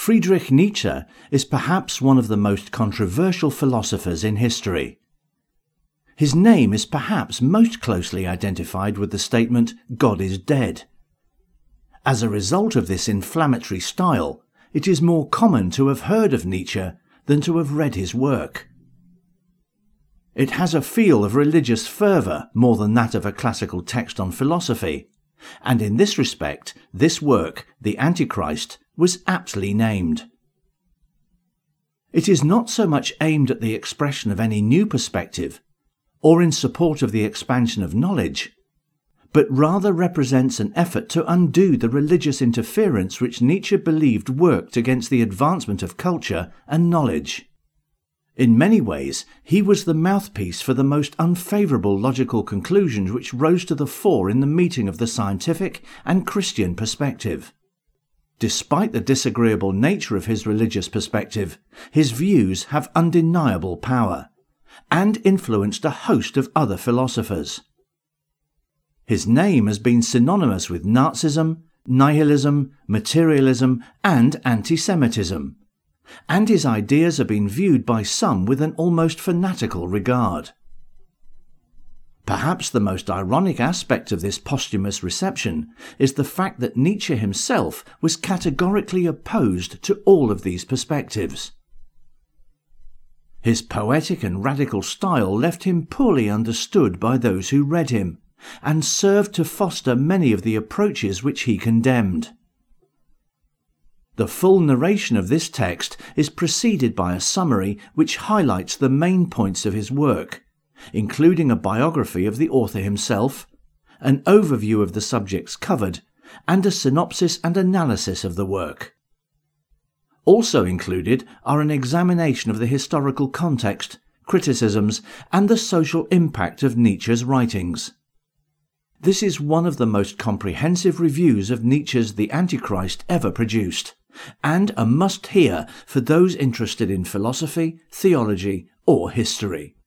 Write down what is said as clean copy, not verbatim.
Friedrich Nietzsche is perhaps one of the most controversial philosophers in history. His name is perhaps most closely identified with the statement, "God is dead." As a result of this inflammatory style, it is more common to have heard of Nietzsche than to have read his work. It has a feel of religious fervour more than that of a classical text on philosophy, and in this respect, this work, The Antichrist, was aptly named. It is not so much aimed at the expression of any new perspective, or in support of the expansion of knowledge, but rather represents an effort to undo the religious interference which Nietzsche believed worked against the advancement of culture and knowledge. In many ways, he was the mouthpiece for the most unfavourable logical conclusions which rose to the fore in the meeting of the scientific and Christian perspective. Despite the disagreeable nature of his religious perspective, his views have undeniable power, and influenced a host of other philosophers. His name has been synonymous with Nazism, nihilism, materialism, and anti-Semitism, and his ideas have been viewed by some with an almost fanatical regard. Perhaps the most ironic aspect of this posthumous reception is the fact that Nietzsche himself was categorically opposed to all of these perspectives. His poetic and radical style left him poorly understood by those who read him, and served to foster many of the approaches which he condemned. The full narration of this text is preceded by a summary which highlights the main points of his work, including a biography of the author himself, an overview of the subjects covered, and a synopsis and analysis of the work. Also included are an examination of the historical context, criticisms, and the social impact of Nietzsche's writings. This is one of the most comprehensive reviews of Nietzsche's The Antichrist ever produced, and a must-hear for those interested in philosophy, theology, or history.